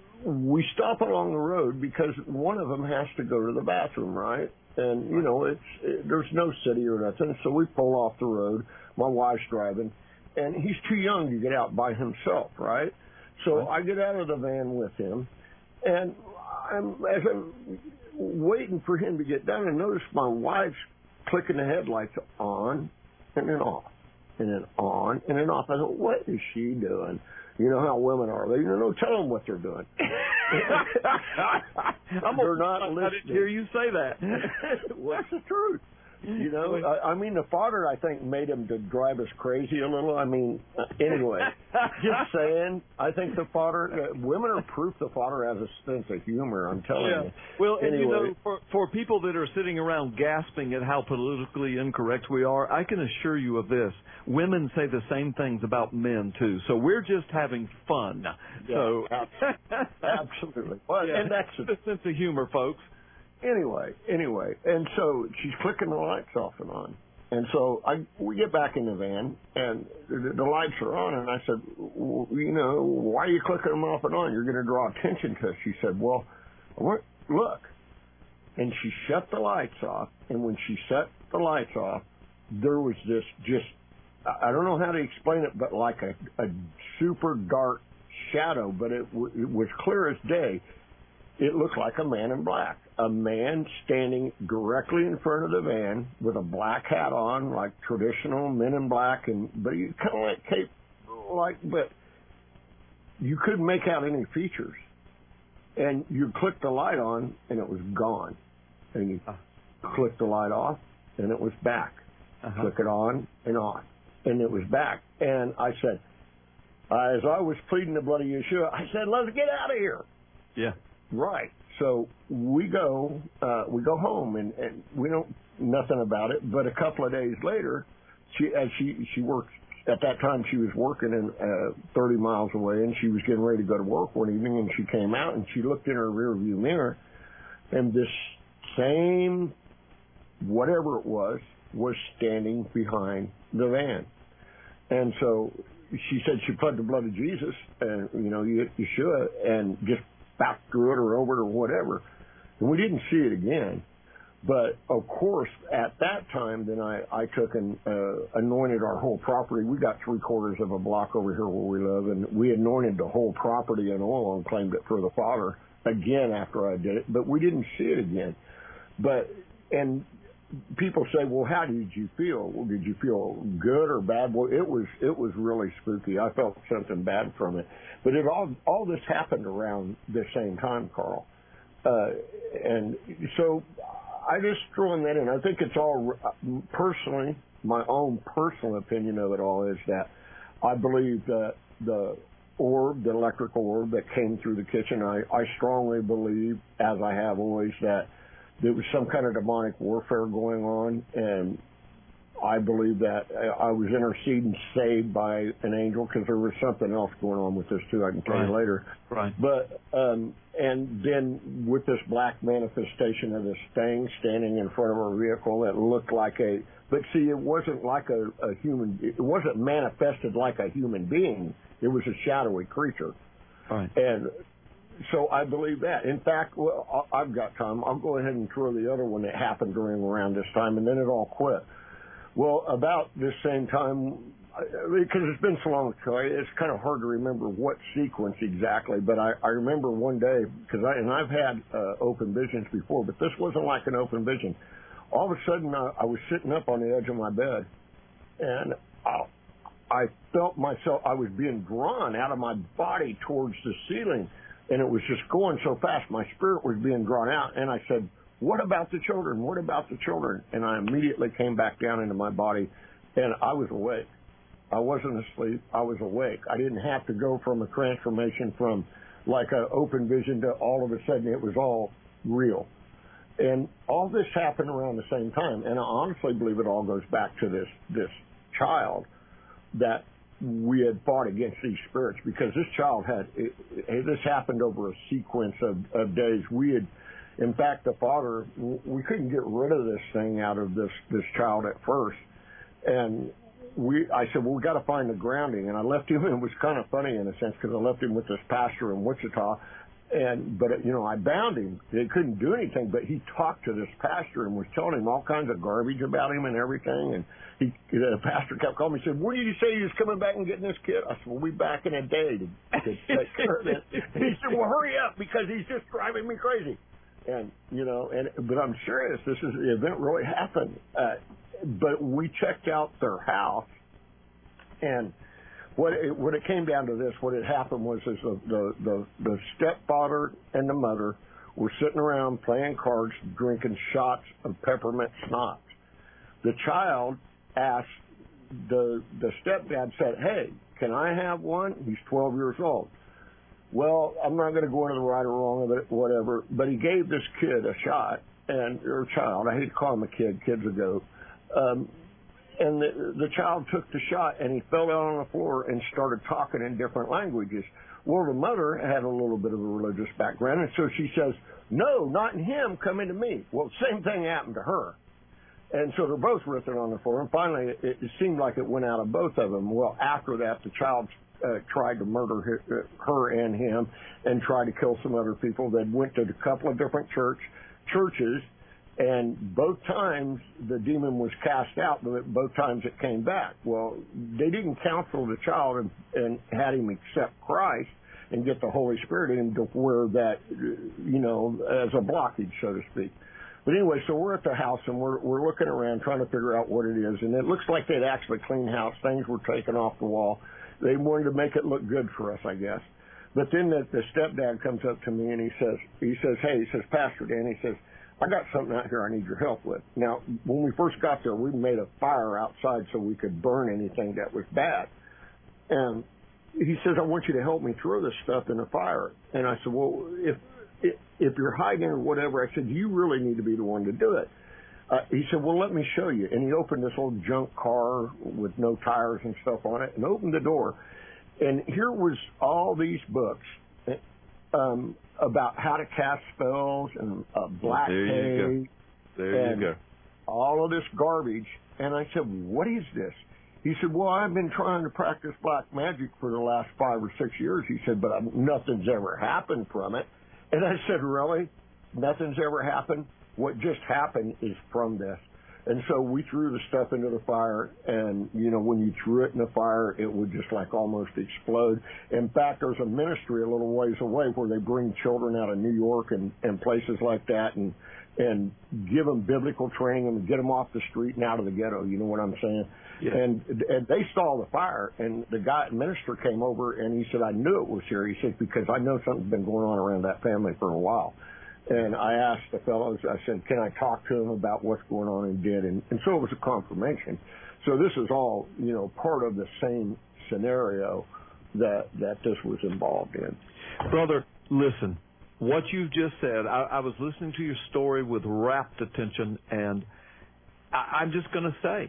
we stop along the road because one of them has to go to the bathroom, right? And, you know, it's it, there's no city or nothing, so we pull off the road. My wife's driving, and he's too young to get out by himself, right? So right. I get out of the van with him, and I'm, as I'm waiting for him to get done, I notice my wife's clicking the headlights on and then off, and then on and then off. I thought, what is she doing? You know how women are. They don't know, tell them what they're doing. I'm they're not listening. I didn't hear you say that. What's the truth? You know, I, I mean, the father, I think, made him to drive us crazy a little. I mean, uh, anyway, just saying, I think the father, uh, women are proof the father has a sense of humor, I'm telling yeah. you. Well, and anyway. you know, for, for people that are sitting around gasping at how politically incorrect we are, I can assure you of this. Women say the same things about men, too. So we're just having fun. Yeah, so absolutely. Well, yeah, and that's a sense of humor, folks. Anyway, anyway, and so she's clicking the lights off and on. And so I, we get back in the van, and the, the lights are on, and I said, well, you know, why are you clicking them off and on? You're going to draw attention to us. She said, well, what, look. And she shut the lights off, and when she shut the lights off, there was this just, I don't know how to explain it, but like a, a super dark shadow, but it, w- it was clear as day. It looked like a man in black. A man standing directly in front of the van with a black hat on, like traditional men in black, and but he kind of like cape, like, but you couldn't make out any features. And you clicked the light on, and it was gone. And you uh, clicked the light off, and it was back. Uh-huh. Click it on and off, and it was back. And I said, uh, as I was pleading the blood of Yeshua, I said, let's get out of here. Yeah. Right. So we go, uh, we go home, and, and we don't nothing about it. But a couple of days later, she, as she she worked at that time, she was working in uh, thirty miles away, and she was getting ready to go to work one evening, and she came out and she looked in her rearview mirror, and this same whatever it was was standing behind the van, and so she said she pled the blood of Jesus, and you know Yeshua, and just back through it or over it or whatever. And we didn't see it again. But, of course, at that time, then I, I took and uh, anointed our whole property. We got three quarters of a block over here where we live, and we anointed the whole property in oil and claimed it for the Father again after I did it. But we didn't see it again. But, and people say, well, how did you feel? Well, did you feel good or bad? Well, it was it was really spooky. I felt something bad from it. But it all all this happened around the same time, Carl. Uh, and so I just throwing that in. I think it's all, personally, my own personal opinion of it all is that I believe that the orb, the electrical orb that came through the kitchen, I, I strongly believe, as I have always, that there was some kind of demonic warfare going on, and I believe that I was interceding, saved by an angel, because there was something else going on with this too. I can tell right. you later. Right. But um, and then with this black manifestation of this thing standing in front of our vehicle that looked like a, but see, it wasn't like a, a human. It wasn't manifested like a human being. It was a shadowy creature. Right. And so I believe that. In fact, well, I've got time. I'll go ahead and throw the other one that happened during around this time, and then it all quit. Well, about this same time, because it's been so long, it's kind of hard to remember what sequence exactly, but I, I remember one day, because I, and I've had uh, open visions before, but this wasn't like an open vision. All of a sudden, I, I was sitting up on the edge of my bed, and I, I felt myself, I was being drawn out of my body towards the ceiling, and it was just going so fast. My spirit was being drawn out, and I said, what about the children? What about the children? And I immediately came back down into my body, and I was awake. I wasn't asleep. I was awake. I didn't have to go from a transformation from like an open vision to all of a sudden it was all real. And all this happened around the same time, and I honestly believe it all goes back to this this child that we had fought against these spirits, because this child had, it, it, this happened over a sequence of, of days. We had, in fact, the father, we couldn't get rid of this thing out of this, this child at first. And we, I said, well, we got to find the grounding. And I left him, and it was kind of funny in a sense, because I left him with this pastor in Wichita. And, but, you know, I bound him. They couldn't do anything, but he talked to this pastor and was telling him all kinds of garbage about him and everything. And he, the pastor kept calling me and said, what did you say you was coming back and getting this kid? I said, we'll be back in a day to, to take care of this. And he said, well, hurry up, because he's just driving me crazy. And, you know, and, but I'm serious. This is, the event really happened. Uh, but we checked out their house, And what it, when it came down to this, what had happened was is the, the, the, the stepfather and the mother were sitting around playing cards, drinking shots of peppermint schnapps. The child asked, the, the stepdad said, hey, can I have one? He's twelve years old. Well, I'm not going to go into the right or wrong of it, whatever, but he gave this kid a shot, and or child, I hate to call him a kid, kid's a goat, um, and the, the child took the shot, and he fell down on the floor and started talking in different languages. Well, the mother had a little bit of a religious background, and so she says, no, not in him, come into me. Well, same thing happened to her. And so they're both writhing on the floor, and finally it, it seemed like it went out of both of them. Well, after that, the child uh, tried to murder her, her and him and tried to kill some other people. They went to a couple of different church churches, and both times the demon was cast out, but both times it came back. Well, they didn't counsel the child and, and had him accept Christ and get the Holy Spirit in him to where that, you know, as a blockage, so to speak. But anyway, so we're at the house, and we're we're looking around trying to figure out what it is. And it looks like they'd actually cleaned house. Things were taken off the wall. They wanted to make it look good for us, I guess. But then the, the stepdad comes up to me, and he says, he says, hey, he says, Pastor Dan, he says, I got something out here I need your help with. Now, when we first got there, we made a fire outside so we could burn anything that was bad. And he says, I want you to help me throw this stuff in the fire. And I said, well, if if you're hiding or whatever, I said, you really need to be the one to do it. Uh, he said, well, let me show you. And he opened this old junk car with no tires and stuff on it and opened the door. And here was all these books um, about how to cast spells and uh, black there hay. You go. There and you go. all of this garbage. And I said, what is this? He said, well, I've been trying to practice black magic for the last five or six years. He said, but nothing's ever happened from it. And I said, really? Nothing's ever happened? What just happened is from this. And so we threw the stuff into the fire, and, you know, when you threw it in the fire, it would just like almost explode. In fact, there's a ministry a little ways away where they bring children out of New York and, and places like that and and give them biblical training and get them off the street and out of the ghetto. You know what I'm saying? Yeah. And, and they saw the fire, and the guy, minister came over, and he said, I knew it was here. He said, because I know something's been going on around that family for a while. And I asked the fellows, I said, can I talk to him about what's going on, and did. And, and so it was a confirmation. So this is all, you know, part of the same scenario that, that this was involved in. Brother, listen, what you've just said, I, I was listening to your story with rapt attention, and I, I'm just going to say,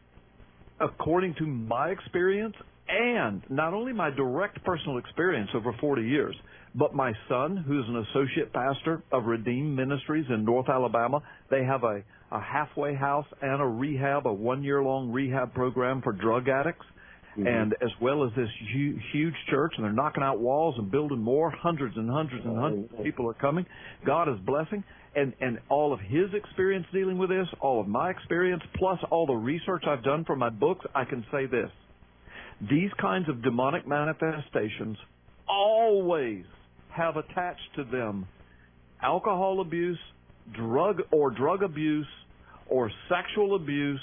according to my experience, and not only my direct personal experience over forty years, but my son, who's an associate pastor of Redeemed Ministries in North Alabama, they have a, a halfway house and a rehab, a one-year-long rehab program for drug addicts, mm-hmm. and as well as this hu- huge church, and they're knocking out walls and building more. Hundreds and hundreds and hundreds of people are coming. God is blessing. And, and all of his experience dealing with this, all of my experience, plus all the research I've done for my books, I can say this. These kinds of demonic manifestations always have attached to them alcohol abuse, drug or drug abuse, or sexual abuse,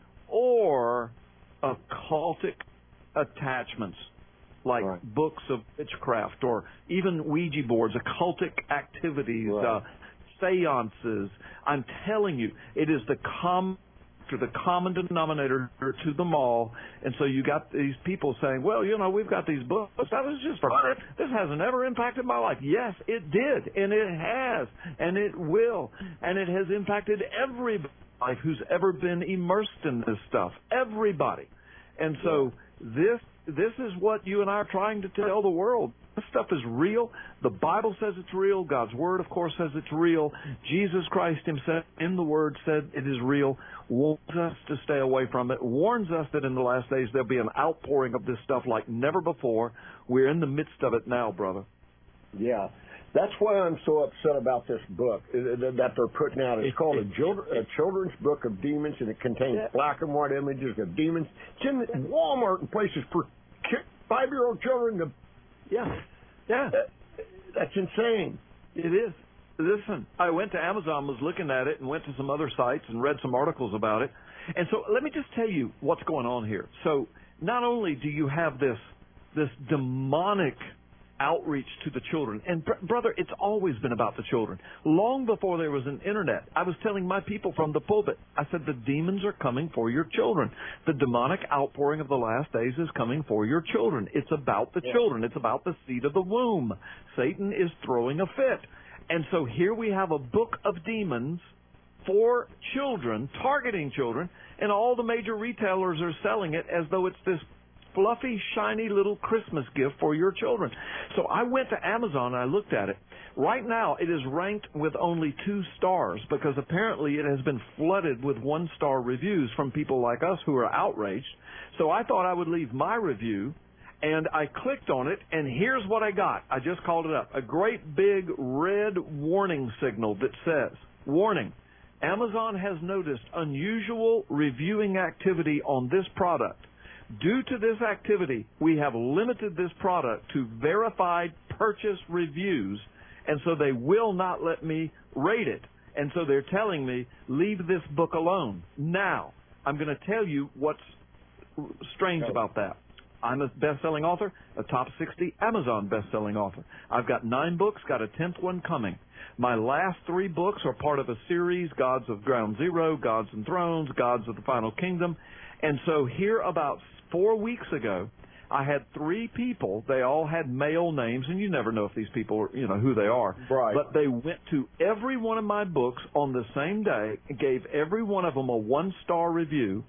or occultic attachments, like right. books of witchcraft, or even Ouija boards, occultic activities, right. uh, seances. I'm telling you, it is the common the common denominator to them all. And so you got these people saying, well, you know, we've got these books. That was just for fun. This hasn't ever impacted my life. Yes, it did. And it has. And it will. And it has impacted everybody's life who's ever been immersed in this stuff. Everybody. And so this this is what you and I are trying to tell the world. This stuff is real. The Bible says it's real. God's Word, of course, says it's real. Jesus Christ himself in the Word said it is real, warns us to stay away from it, warns us that in the last days there'll be an outpouring of this stuff like never before. We're in the midst of it now, brother. Yeah. That's why I'm so upset about this book that they're putting out. It's called a, children, a Children's Book of Demons, and it contains yeah. black and white images of demons. It's in Walmart and places for five-year-old children to... Yeah, yeah. That's insane. It is. Listen, I went to Amazon, was looking at it, and went to some other sites and read some articles about it. And so let me just tell you what's going on here. So not only do you have this this demonic outreach to the children, and br- brother, it's always been about the children. Long before there was an internet, I was telling my people from the pulpit, I said, the demons are coming for your children. The demonic outpouring of the last days is coming for your children. It's about the yeah. children. It's about the seed of the womb. Satan is throwing a fit. And so here we have a book of demons for children, targeting children, and all the major retailers are selling it as though it's this fluffy, shiny little Christmas gift for your children. So I went to Amazon and I looked at it. Right now, it is ranked with only two stars because apparently it has been flooded with one-star reviews from people like us who are outraged. So I thought I would leave my review, and I clicked on it, and here's what I got. I just called it up. A great big red warning signal that says, warning, Amazon has noticed unusual reviewing activity on this product. Due to this activity, we have limited this product to verified purchase reviews, and so they will not let me rate it. And so they're telling me, leave this book alone. Now, I'm going to tell you what's strange about that. I'm a best-selling author, a top sixty Amazon best-selling author. I've got nine books, got a tenth one coming. My last three books are part of a series, Gods of Ground Zero, Gods and Thrones, Gods of the Final Kingdom. And so here about four weeks ago, I had three people. They all had male names, and you never know if these people, you know, who they are. Right. But they went to every one of my books on the same day and gave every one of them a one-star review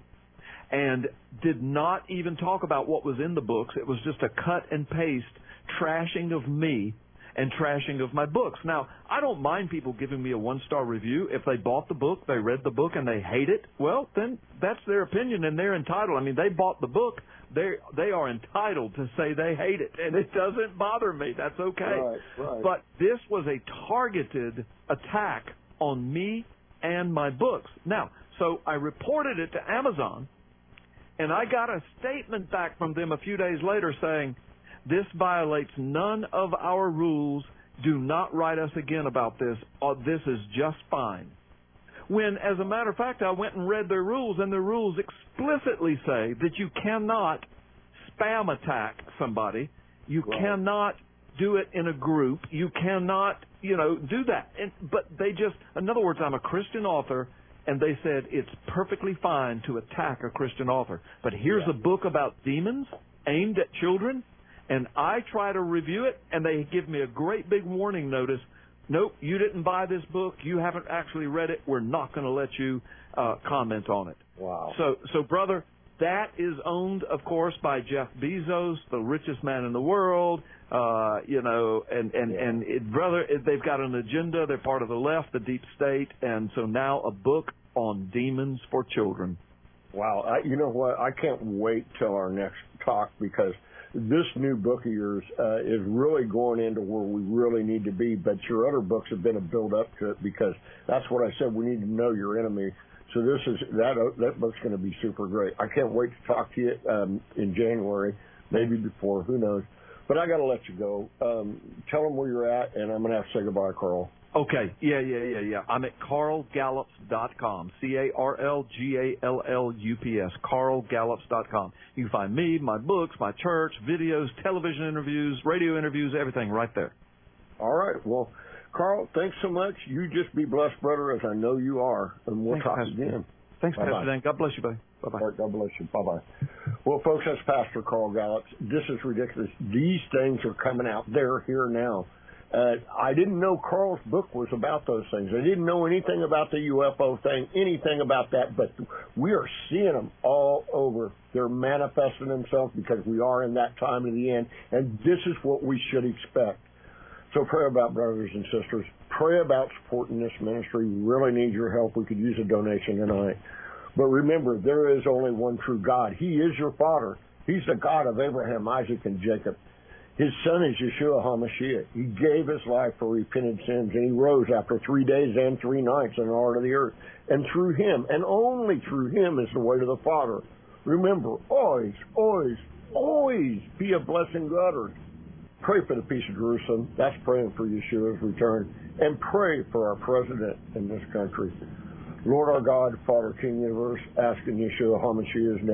and did not even talk about what was in the books. It was just a cut and paste trashing of me and trashing of my books. Now, I don't mind people giving me a one-star review. If they bought the book, they read the book, and they hate it, well, then that's their opinion, and they're entitled. I mean, they bought the book. They they are entitled to say they hate it, and it doesn't bother me. That's okay. Right, right. But this was a targeted attack on me and my books. Now, so I reported it to Amazon, and I got a statement back from them a few days later saying, this violates none of our rules. Do not write us again about this. Or this is just fine. When, as a matter of fact, I went and read their rules, and their rules explicitly say that you cannot spam attack somebody. You right. cannot do it in a group. You cannot, you know, do that. And, but they just, in other words, I'm a Christian author, and they said it's perfectly fine to attack a Christian author. But here's yeah. a book about demons aimed at children, and I try to review it, and they give me a great big warning notice. Nope, you didn't buy this book. You haven't actually read it. We're not going to let you uh, comment on it. Wow. So, so, brother, that is owned, of course, by Jeff Bezos, the richest man in the world. Uh, you know, and and yeah. and it, brother, it, they've got an agenda. They're part of the left, the deep state, and so now a book on demons for children. Wow. I, you know what? I can't wait till our next talk because this new book of yours uh, is really going into where we really need to be, but your other books have been a build-up to it because that's what I said. We need to know your enemy. So this is that uh, that book's going to be super great. I can't wait to talk to you um, in January, maybe before, who knows. But I got to let you go. Um, tell them where you're at, and I'm going to have to say goodbye, Carl. Okay. Yeah, yeah, yeah, yeah. I'm at carl gallups dot com. C A R L G A L L U P S. carl gallups dot com. You can find me, my books, my church, videos, television interviews, radio interviews, everything right there. All right. Well, Carl, thanks so much. You just be blessed, brother, as I know you are. And we'll Thanks, talk Pastor. again. Thanks, Bye-bye. Pastor Dan. God bless you, buddy. Bye-bye. All right, God bless you. Bye-bye. Well, folks, that's Pastor Carl Gallups. This is ridiculous. These things are coming out. They're here now. Uh, I didn't know Carl's book was about those things. I didn't know anything about the U F O thing, anything about that, but we are seeing them all over. They're manifesting themselves because we are in that time of the end, and this is what we should expect. So pray about, brothers and sisters. Pray about supporting this ministry. We really need your help. We could use a donation tonight. But remember, there is only one true God. He is your Father. He's the God of Abraham, Isaac, and Jacob. His son is Yeshua HaMashiach. He gave his life for repented sins, and he rose after three days and three nights in the heart of the earth. And through him, and only through him, is the way to the Father. Remember, always, always, always be a blessing to others. Pray for the peace of Jerusalem. That's praying for Yeshua's return. And pray for our president in this country. Lord our God, Father, King of the universe, ask in Yeshua HaMashiach's name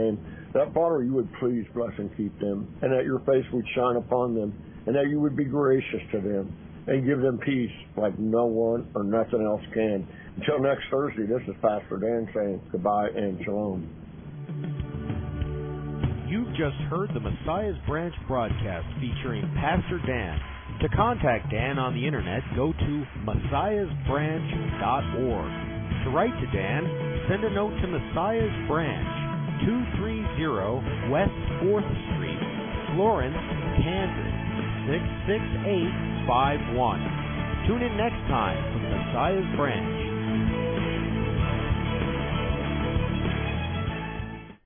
That, Father, you would please bless and keep them, and that your face would shine upon them, and that you would be gracious to them and give them peace like no one or nothing else can. Until next Thursday, this is Pastor Dan saying goodbye and shalom. You've just heard the Messiah's Branch broadcast featuring Pastor Dan. To contact Dan on the internet, go to messiahs branch dot org. To write to Dan, send a note to Messiah's Branch, two thirty West fourth Street, Florence, Kansas, six six eight five one. Tune in next time for the Messiah's Branch.